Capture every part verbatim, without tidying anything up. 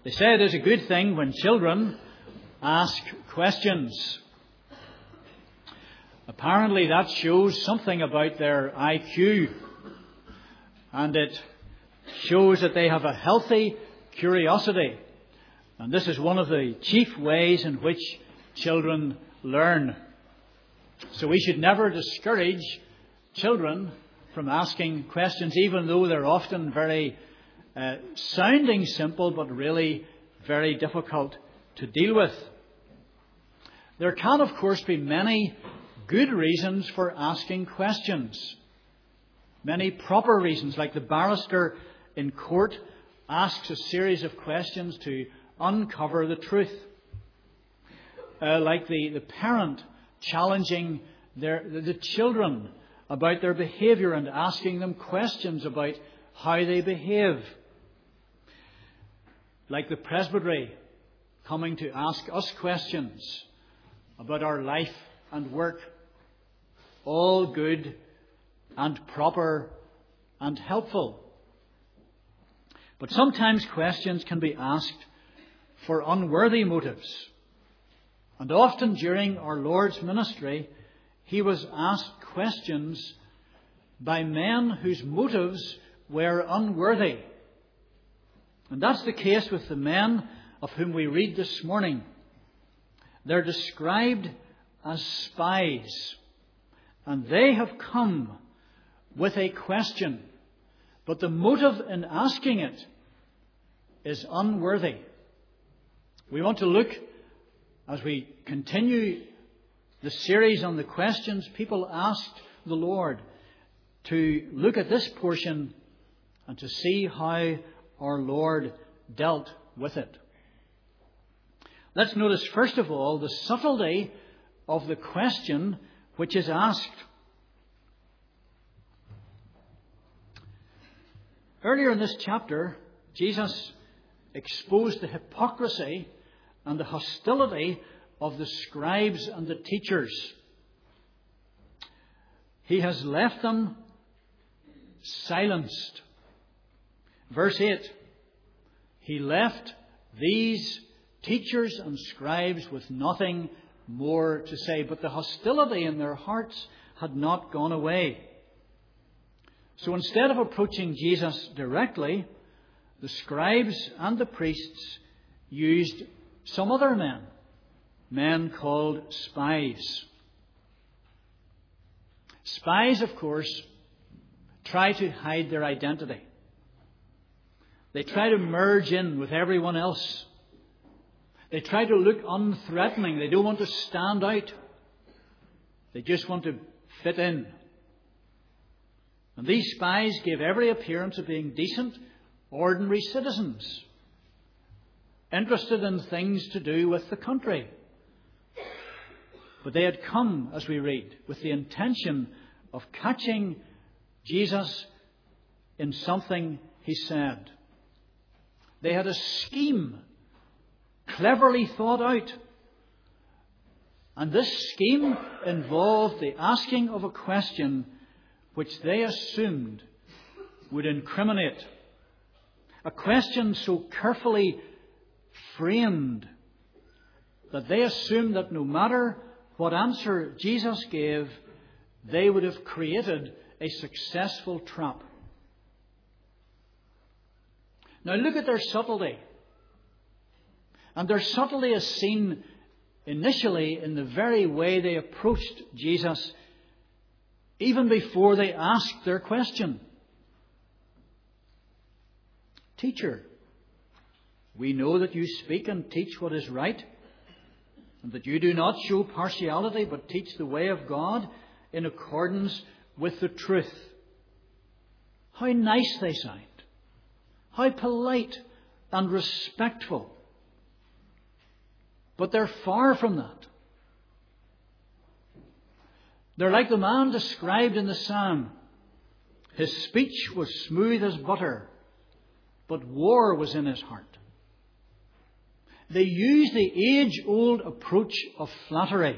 They say it is a good thing when children ask questions. Apparently that shows something about their I Q, and it shows that they have a healthy curiosity. And this is one of the chief ways in which children learn. So we should never discourage children from asking questions, even though they're often very uh, sounding simple, but really very difficult to deal with. There can, of course, be many good reasons for asking questions. Many proper reasons, like the barrister in court asks a series of questions to uncover the truth. Uh, like the, the parent challenging their, the children about their behaviour and asking them questions about how they behave. Like the presbytery coming to ask us questions about our life and work. All good and proper and helpful. But sometimes questions can be asked for unworthy motives. And often during our Lord's ministry, he was asked questions by men whose motives were unworthy. And that's the case with the men of whom we read this morning. They're described as spies. And they have come with a question. But the motive in asking it is unworthy. We want to look, as we continue the series on the questions people asked the Lord, to look at this portion and to see how our Lord dealt with it. Let's notice first of all the subtlety of the question which is asked. Earlier in this chapter, Jesus exposed the hypocrisy and the hostility of the scribes and the teachers. He has left them silenced. Verse eight, he left these teachers and scribes with nothing more to say, but the hostility in their hearts had not gone away. So instead of approaching Jesus directly, the scribes and the priests used some other men, men called spies. Spies, of course, try to hide their identity. They try to merge in with everyone else. They try to look unthreatening. They don't want to stand out. They just want to fit in. And these spies gave every appearance of being decent, ordinary citizens, interested in things to do with the country. But they had come, as we read, with the intention of catching Jesus in something he said. They had a scheme cleverly thought out. And this scheme involved the asking of a question which they assumed would incriminate. A question so carefully framed that they assumed that no matter what answer Jesus gave, they would have created a successful trap. Now look at their subtlety. And their subtlety is seen initially in the very way they approached Jesus even before they asked their question. Teacher, we know that you speak and teach what is right, and that you do not show partiality but teach the way of God in accordance with the truth. How nice they sound. How polite and respectful. But they're far from that. They're like the man described in the psalm. His speech was smooth as butter, but war was in his heart. They use the age-old approach of flattery.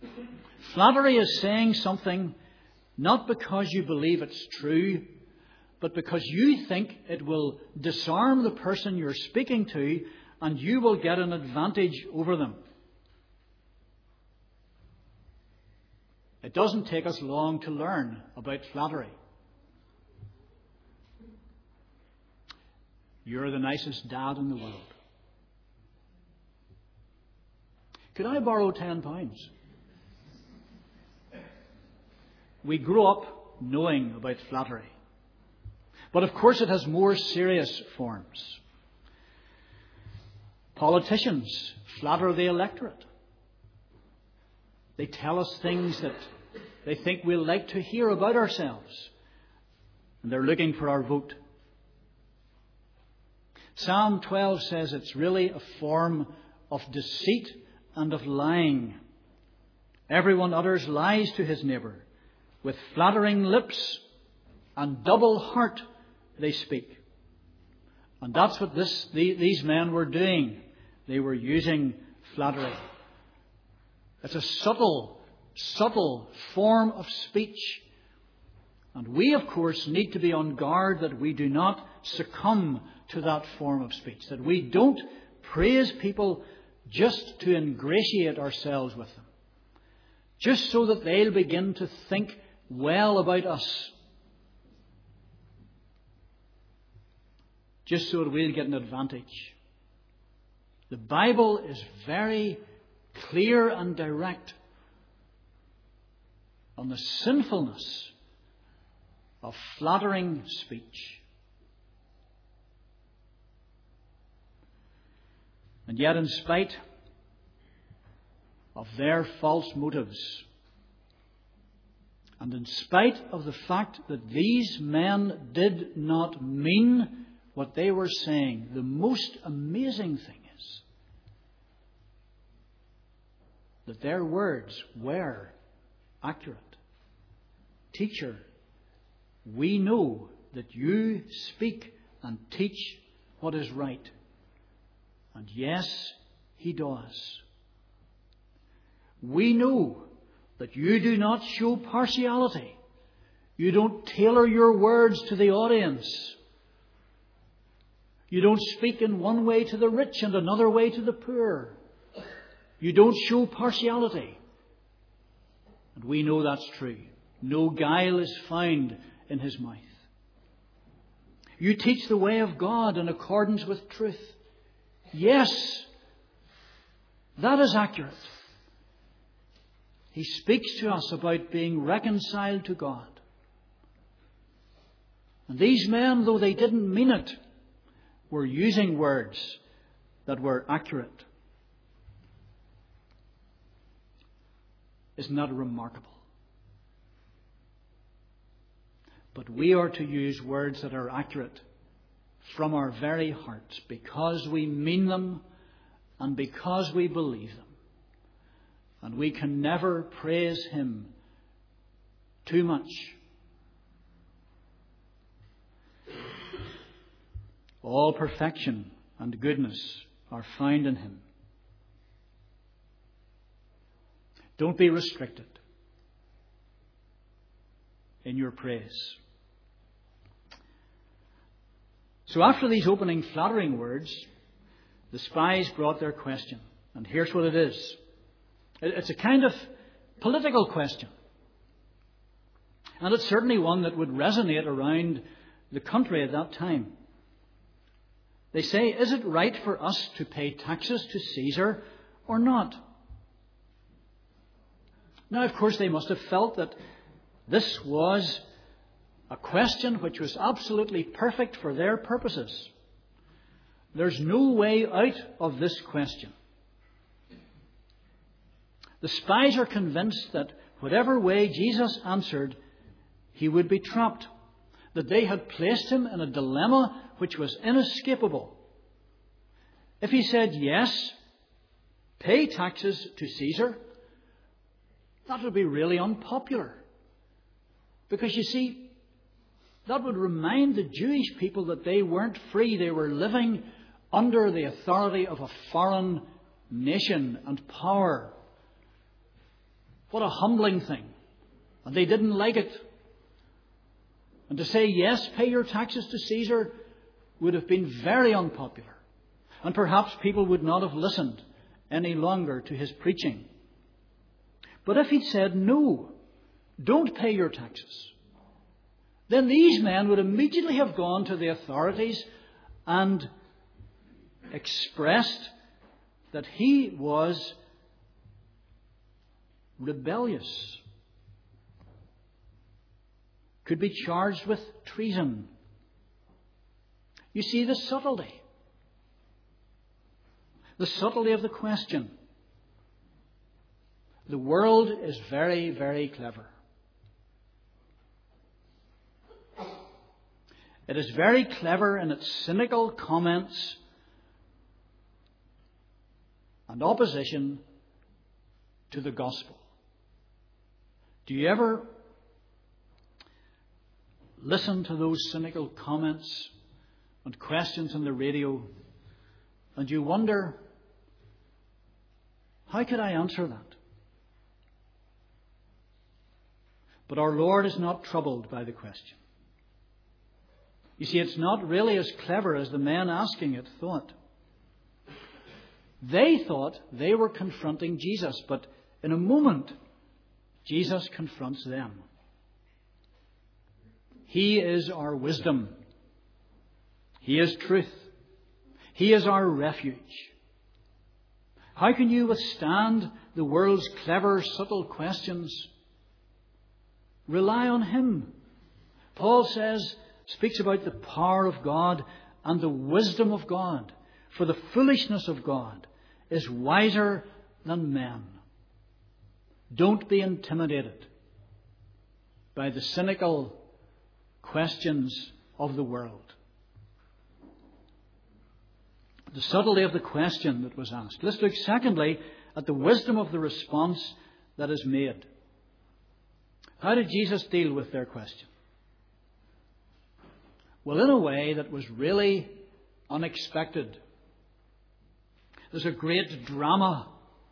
Flattery is saying something not because you believe it's true, but because you think it will disarm the person you're speaking to and you will get an advantage over them. It doesn't take us long to learn about flattery. You're the nicest dad in the world. Could I borrow ten pounds? We grow up knowing about flattery. But of course it has more serious forms. Politicians flatter the electorate. They tell us things that they think we'll like to hear about ourselves. And they're looking for our vote. Psalm twelve says it's really a form of deceit and of lying. Everyone utters lies to his neighbour. With flattering lips and double heart they speak. And that's what this, these men were doing. They were using flattery. It's a subtle, subtle form of speech. And we, of course, need to be on guard that we do not succumb to that form of speech. That we don't praise people just to ingratiate ourselves with them. Just so that they'll begin to think well about us. Just so that we'll get an advantage. The Bible is very clear and direct on the sinfulness of flattering speech. And yet, in spite of their false motives, and in spite of the fact that these men did not mean what they were saying, the most amazing thing is that their words were accurate. Teacher, we know that you speak and teach what is right. And yes, he does. We know that you do not show partiality. You don't tailor your words to the audience. You don't speak in one way to the rich and another way to the poor. You don't show partiality. And we know that's true. No guile is found in his mouth. You teach the way of God in accordance with truth. Yes, that is accurate. He speaks to us about being reconciled to God. And these men, though they didn't mean it, were using words that were accurate. Isn't that remarkable? But we are to use words that are accurate from our very hearts because we mean them and because we believe them. And we can never praise him too much. All perfection and goodness are found in him. Don't be restricted in your praise. So after these opening flattering words, the spies brought their question. And here's what it is. It's a kind of political question. And it's certainly one that would resonate around the country at that time. They say, is it right for us to pay taxes to Caesar or not? Now, of course, they must have felt that this was a question which was absolutely perfect for their purposes. There's no way out of this question. The spies are convinced that whatever way Jesus answered, he would be trapped. That they had placed him in a dilemma which was inescapable. If he said yes, pay taxes to Caesar, that would be really unpopular. Because you see, that would remind the Jewish people that they weren't free. They were living under the authority of a foreign nation and power. What a humbling thing. And they didn't like it. And to say, yes, pay your taxes to Caesar would have been very unpopular. And perhaps people would not have listened any longer to his preaching. But if he'd said, no, don't pay your taxes, then these men would immediately have gone to the authorities and expressed that he was rebellious, could be charged with treason. You see the subtlety. The subtlety of the question. The world is very, very clever. It is very clever in its cynical comments and opposition to the gospel. Do you ever listen to those cynical comments and questions on the radio and you wonder, how could I answer that? But our Lord is not troubled by the question. You see, it's not really as clever as the men asking it thought. They thought they were confronting Jesus, but in a moment, Jesus confronts them. He is our wisdom. He is truth. He is our refuge. How can you withstand the world's clever, subtle questions? Rely on Him. Paul says, speaks about the power of God and the wisdom of God. For the foolishness of God is wiser than men. Don't be intimidated by the cynical questions of the world. The subtlety of the question that was asked. Let's look secondly at the wisdom of the response that is made. How did Jesus deal with their question? Well, in a way that was really unexpected. There's a great drama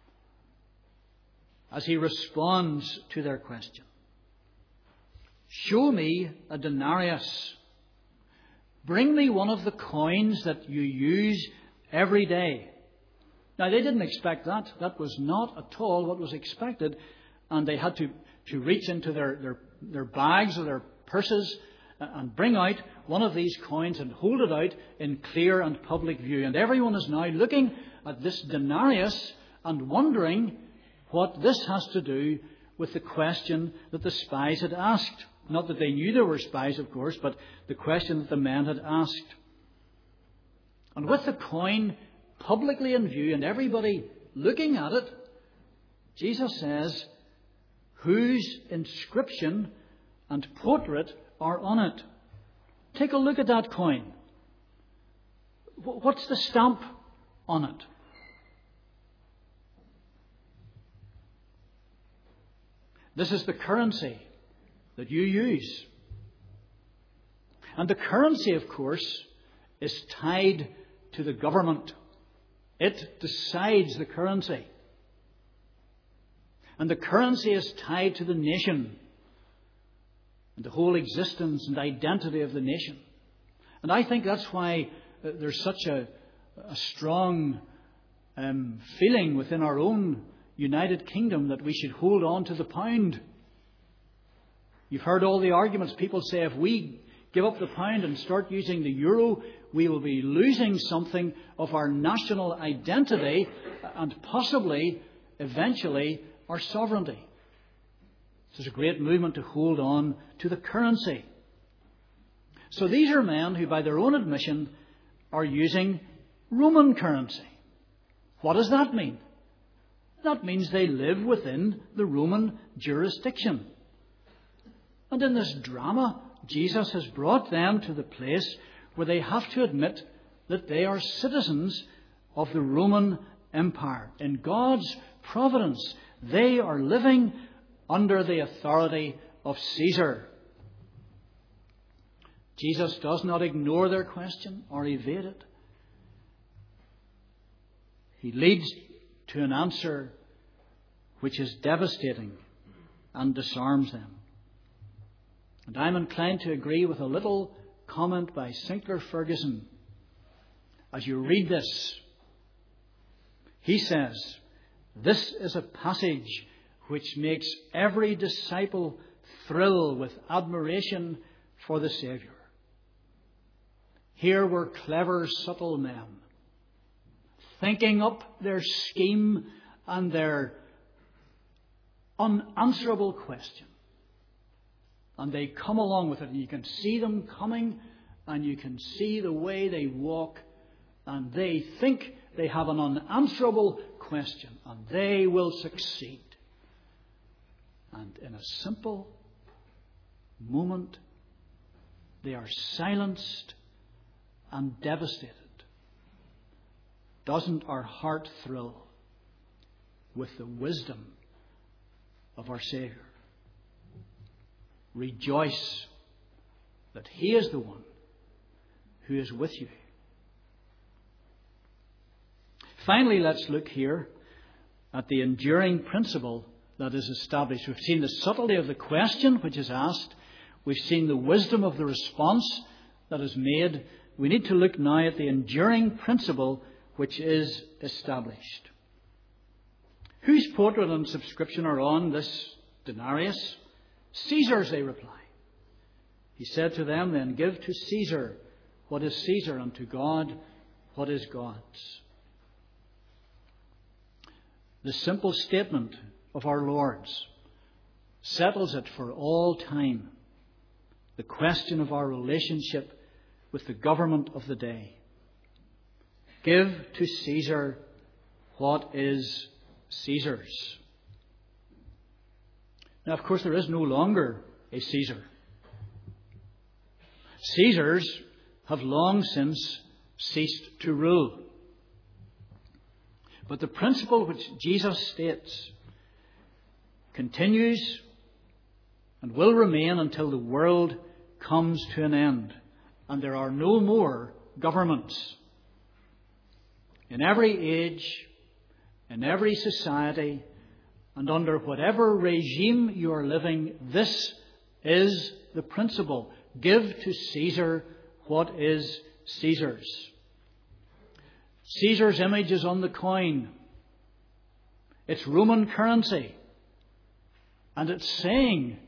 as He responds to their question. Show me a denarius. Bring me one of the coins that you use every day. Now, they didn't expect that. That was not at all what was expected. And they had to, to reach into their, their, their bags or their purses and bring out one of these coins and hold it out in clear and public view. And everyone is now looking at this denarius and wondering what this has to do with the question that the spies had asked. Not that they knew they were spies, of course, but the question that the men had asked. And with the coin publicly in view and everybody looking at it, Jesus says, whose inscription and portrait are on it? Take a look at that coin. What's the stamp on it? This is the currency that you use. And the currency, of course, is tied to the government. It decides the currency. And the currency is tied to the nation and the whole existence and identity of the nation. And I think that's why there's such a, a strong um, feeling within our own United Kingdom that we should hold on to the pound. You've heard all the arguments. People say if we give up the pound and start using the euro, we will be losing something of our national identity and possibly, eventually, our sovereignty. There's a great movement to hold on to the currency. So these are men who, by their own admission, are using Roman currency. What does that mean? That means they live within the Roman jurisdiction. And in this drama, Jesus has brought them to the place where they have to admit that they are citizens of the Roman Empire. In God's providence, they are living under the authority of Caesar. Jesus does not ignore their question or evade it. He leads to an answer which is devastating and disarms them. And I'm inclined to agree with a little comment by Sinclair Ferguson. As you read this, he says, this is a passage which makes every disciple thrill with admiration for the Saviour. Here were clever, subtle men, thinking up their scheme and their unanswerable question. And they come along with it, and you can see them coming, and you can see the way they walk, and they think they have an unanswerable question, and they will succeed. And in a simple moment, they are silenced and devastated. Doesn't our heart thrill with the wisdom of our Saviour? Rejoice that He is the one who is with you. Finally, let's look here at the enduring principle that is established. We've seen the subtlety of the question which is asked. We've seen the wisdom of the response that is made. We need to look now at the enduring principle which is established. Whose portrait and subscription are on this denarius? Caesar's, they reply. He said to them, then give to Caesar what is Caesar, and to God what is God's. The simple statement of our Lord's settles it for all time. The question of our relationship with the government of the day. Give to Caesar what is Caesar's. Now, of course, there is no longer a Caesar. Caesars have long since ceased to rule. But the principle which Jesus states continues and will remain until the world comes to an end and there are no more governments. In every age, in every society, and under whatever regime you are living, this is the principle. Give to Caesar what is Caesar's. Caesar's image is on the coin. It's Roman currency. And it's saying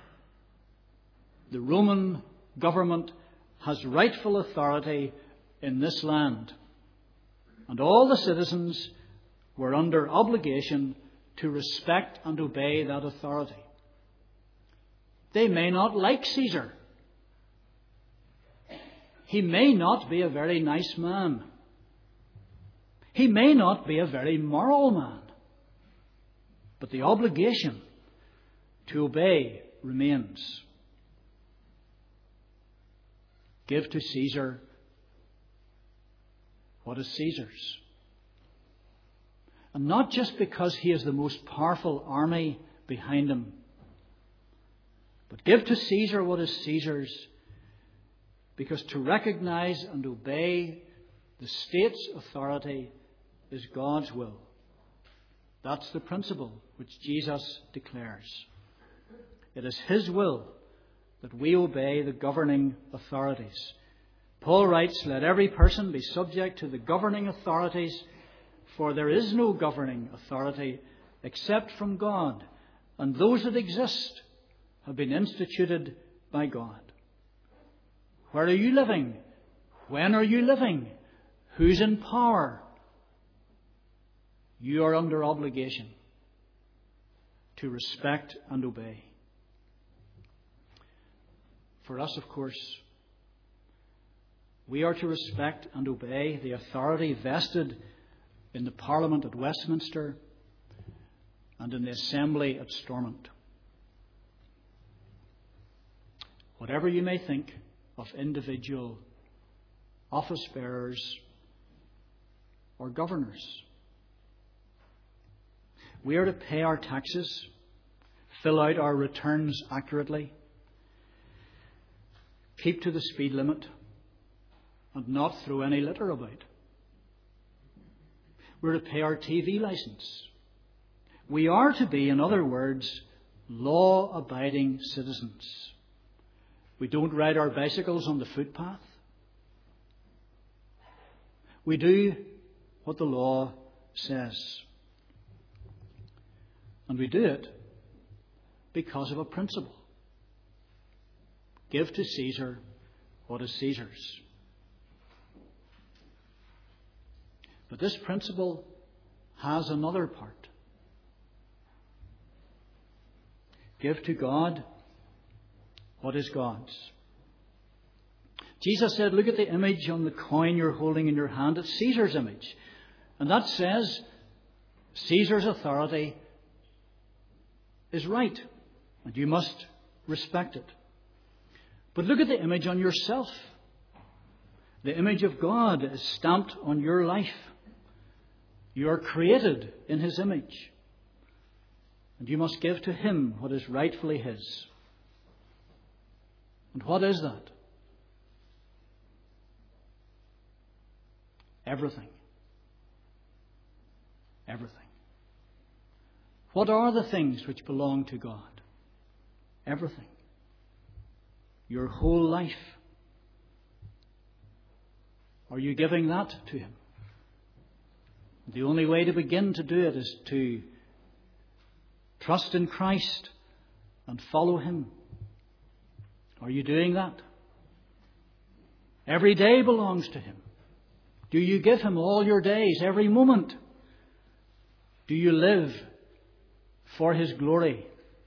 the Roman government has rightful authority in this land. And all the citizens were under obligation to respect and obey that authority. They may not like Caesar. He may not be a very nice man. He may not be a very moral man. But the obligation to obey remains. Give to Caesar what is Caesar's. And not just because he has the most powerful army behind him, but give to Caesar what is Caesar's, because to recognize and obey the state's authority is God's will. That's the principle which Jesus declares. It is His will that we obey the governing authorities. Paul writes, let every person be subject to the governing authorities, for there is no governing authority except from God, and those that exist have been instituted by God. Where are you living? When are you living? Who's in power? You are under obligation to respect and obey. For us, of course, we are to respect and obey the authority vested in the Parliament at Westminster and in the Assembly at Stormont. Whatever you may think of individual office bearers or governors, we are to pay our taxes, fill out our returns accurately, keep to the speed limit, and not throw any litter about. We're to pay our T V licence. We are to be, in other words, law-abiding citizens. We don't ride our bicycles on the footpath. We do what the law says. And we do it because of a principle. Give to Caesar what is Caesar's. But this principle has another part. Give to God what is God's. Jesus said, look at the image on the coin you're holding in your hand. It's Caesar's image. And that says Caesar's authority is right. And you must respect it. But look at the image on yourself. The image of God is stamped on your life. You are created in His image. And you must give to Him what is rightfully His. And what is that? Everything. Everything. What are the things which belong to God? Everything. Your whole life. Are you giving that to Him? The only way to begin to do it is to trust in Christ and follow Him. Are you doing that? Every day belongs to Him. Do you give Him all your days, every moment? Do you live for His glory?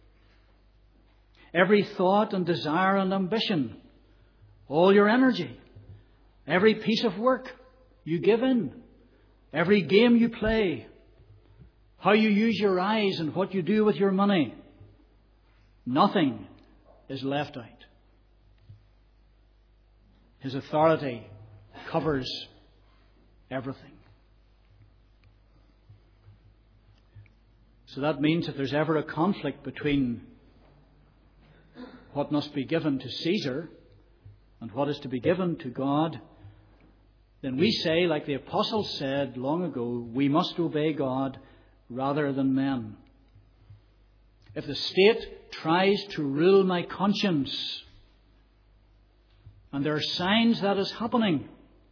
Every thought and desire and ambition, all your energy, every piece of work you give in, every game you play, how you use your eyes and what you do with your money, nothing is left out. His authority covers everything. So that means if there's ever a conflict between what must be given to Caesar and what is to be given to God, then we say, like the apostles said long ago, we must obey God rather than men. If the state tries to rule my conscience, and there are signs that is happening,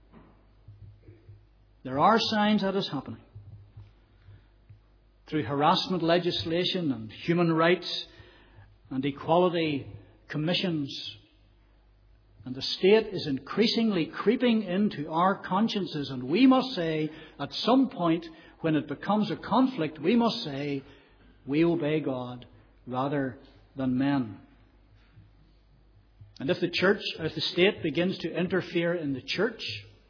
there are signs that is happening, through harassment legislation and human rights and equality commissions. And the state is increasingly creeping into our consciences. And we must say, at some point, when it becomes a conflict, we must say, we obey God rather than men. And if the church, if the state begins to interfere in the church,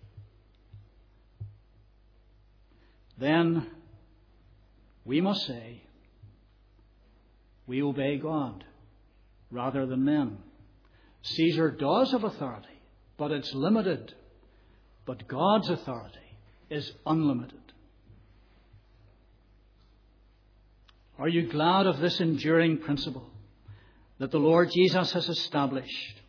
then we must say, we obey God rather than men. Caesar does have authority, but it's limited. But God's authority is unlimited. Are you glad of this enduring principle that the Lord Jesus has established?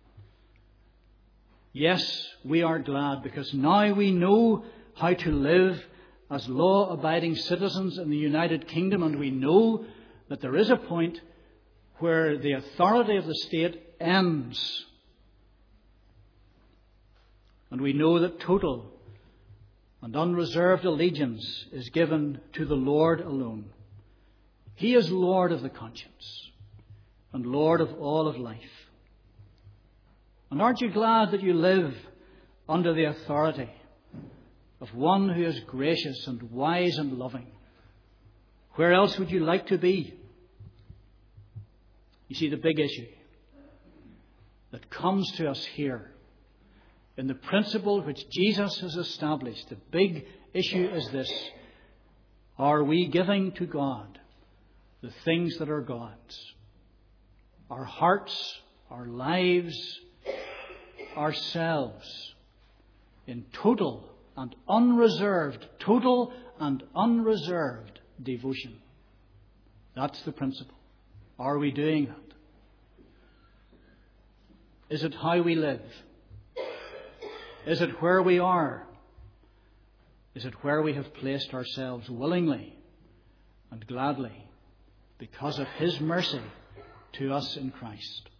Yes, we are glad, because now we know how to live as law-abiding citizens in the United Kingdom, and we know that there is a point where the authority of the state ends. And we know that total and unreserved allegiance is given to the Lord alone. He is Lord of the conscience and Lord of all of life. And aren't you glad that you live under the authority of one who is gracious and wise and loving? Where else would you like to be? You see, the big issue that comes to us here in the principle which Jesus has established, the big issue is this: are we giving to God the things that are God's? Our hearts, our lives, ourselves, in total and unreserved, total and unreserved devotion. That's the principle. Are we doing that? Is it how we live? Is it where we are? Is it where we have placed ourselves willingly and gladly because of His mercy to us in Christ?